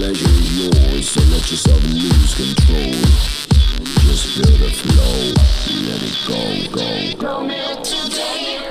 pleasure is yours, so let yourself lose control. Just feel the flow, let it go, go. No milk today.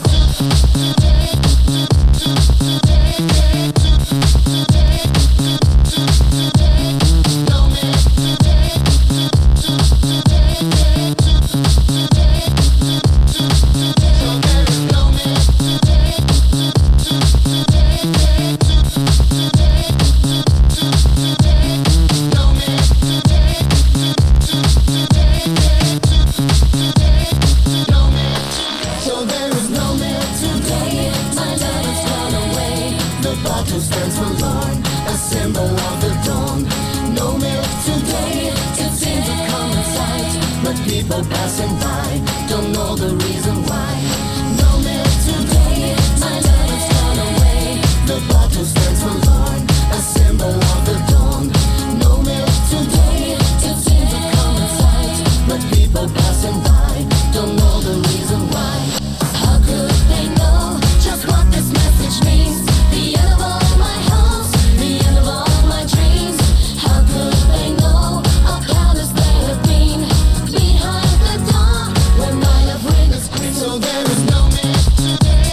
Stands forlorn, a symbol of the dawn. No milk today, it seems a common sight, but people passing by don't know the reason why. No milk today, my love has gone away. The bottle stands forlorn, a symbol of the dawn. No milk today, it seems a common sight, but people passing by don't know the reason why. How could they know just what this message means? The end of all my hopes, the end of all my dreams. How could they know of countless they have been behind the door where my love ring is green? So there is no man today.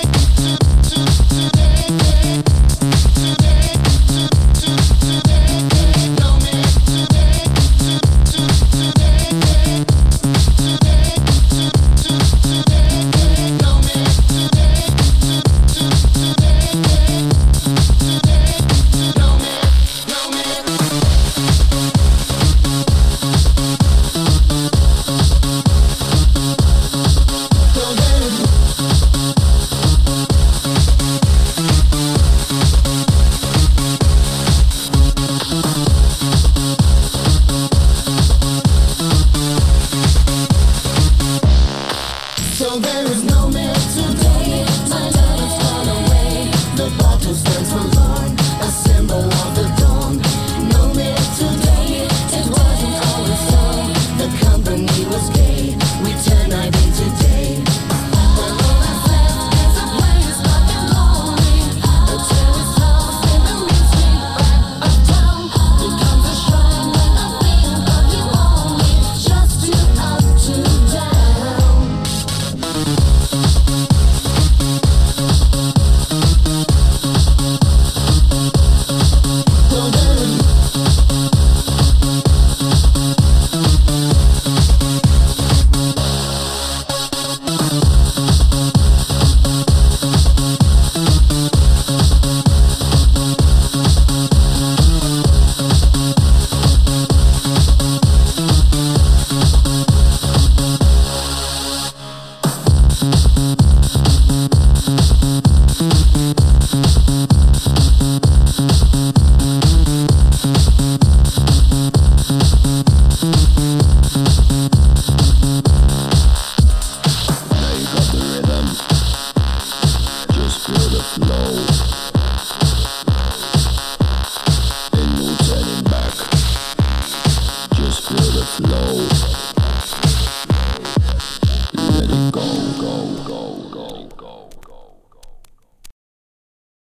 No man today. No man so there is no